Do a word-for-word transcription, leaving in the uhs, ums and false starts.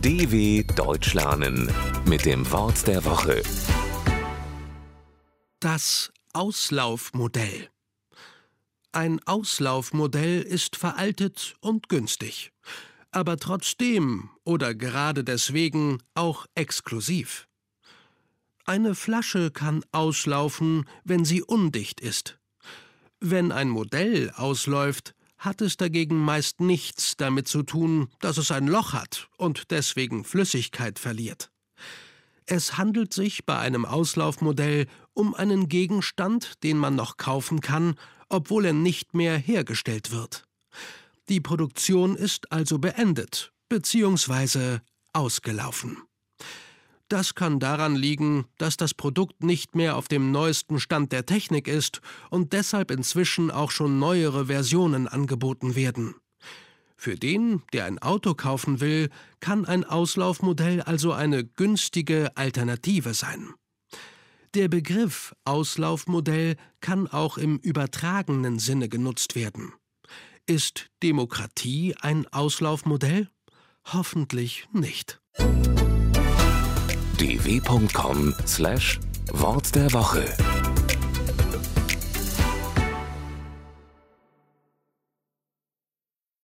D W Deutsch lernen mit dem Wort der Woche. Das Auslaufmodell. Ein Auslaufmodell ist veraltet und günstig, aber trotzdem oder gerade deswegen auch exklusiv. Eine Flasche kann auslaufen, wenn sie undicht ist. Wenn ein Modell ausläuft, hat es dagegen meist nichts damit zu tun, dass es ein Loch hat und deswegen Flüssigkeit verliert. Es handelt sich bei einem Auslaufmodell um einen Gegenstand, den man noch kaufen kann, obwohl er nicht mehr hergestellt wird. Die Produktion ist also beendet bzw. ausgelaufen. Das kann daran liegen, dass das Produkt nicht mehr auf dem neuesten Stand der Technik ist und deshalb inzwischen auch schon neuere Versionen angeboten werden. Für den, der ein Auto kaufen will, kann ein Auslaufmodell also eine günstige Alternative sein. Der Begriff Auslaufmodell kann auch im übertragenen Sinne genutzt werden. Ist Demokratie ein Auslaufmodell? Hoffentlich nicht. d w punkt com slash Wort der Woche